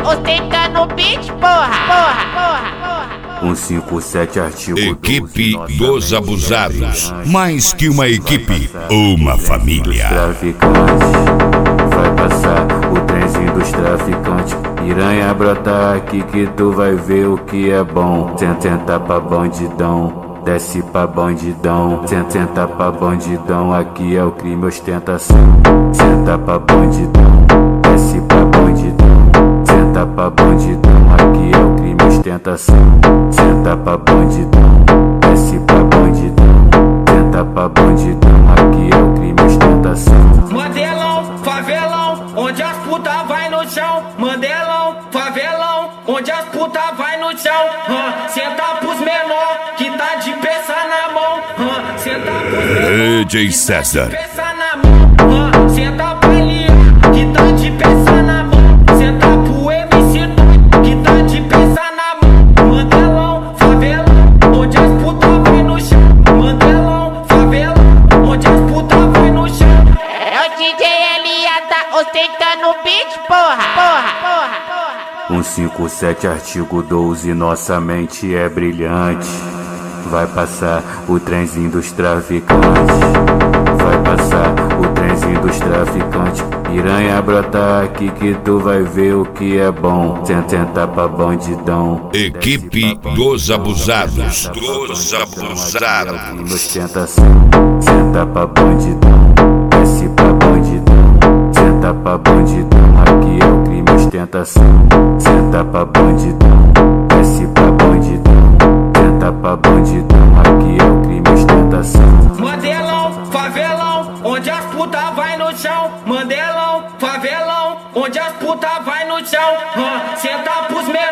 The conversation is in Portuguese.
ostentando o beat, porra. 157 artigo Equipe 12, dos Abusados. Mais que uma equipe, uma família. Traficantes, vai passar o trenzinho dos traficantes. Piranha brota aqui que tu vai ver o que é bom. Senta pra bandidão, desce pra bandidão. Senta pra bandidão, aqui é o crime ostentação. Senta pra bandidão, desce pra bandidão. Senta pra bandidão, aqui é o crime ostentação. Senta pra bandidão, desce pra bandidão. Senta pra bandidão, aqui é o crime ostentação. Mandelão, favelão, onde as puta vai no chão. Mandelão, favelão, onde as puta vai no chão. Senta pros menor que tá de peça na mão. Senta pros menor DJ César. peça na mão. Senta pra Lia que tá de peça na mão. Senta pro MC que tá de peça na mão. Mandelão, favelão, onde as puta vai no chão. Mandelão, favelão, onde as puta vai no chão. É o DJ Elia tá ostentando o beat, porra. 157 artigo 12, nossa mente é brilhante. Vai passar o trenzinho dos traficantes. Vai passar o trenzinho dos traficantes. Piranha brota aqui que tu vai ver o que é bom. Senta pra bandidão. Equipe dos Abusados. Dos Abusados. Crime ostentação. Senta pra bandidão, desce pra bandidão. Senta pra bandidão, aqui é o crime ostentação. Senta pra bandidão, desce pra bandidão. Senta pra bandidão, aqui é o crime ostentação. Mandelão, favelão, onde as puta vai no chão. Mandelão, favelão, onde as puta vai no chão. Senta pros menor